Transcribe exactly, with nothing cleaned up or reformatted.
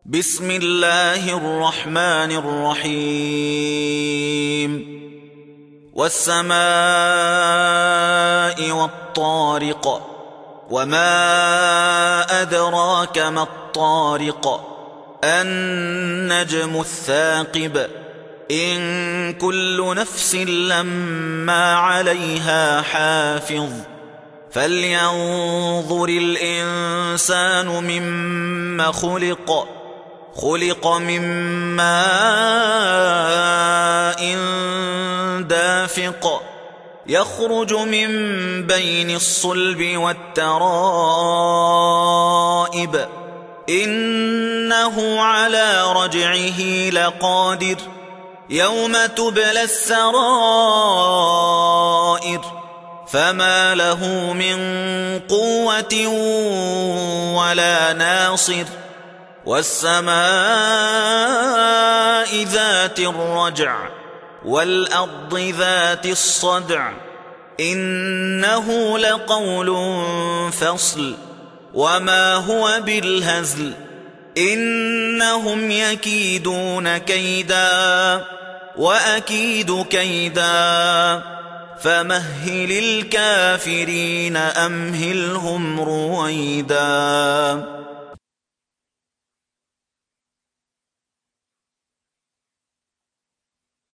بسم الله الرحمن الرحيم والسماء والطارق وما أدراك ما الطارق النجم الثاقب إن كل نفس لما عليها حافظ فلينظر الإنسان مما خلق خلق من ماء دافق يخرج من بين الصلب والترائب إنه على رجعه لقادر يوم تبلى السرائر فما له من قوة ولا ناصر والسماء ذات الرجع والأرض ذات الصدع إنه لقول فصل وما هو بالهزل إنهم يكيدون كيدا وأكيد كيدا فمهل الكافرين أمهلهم رويدا.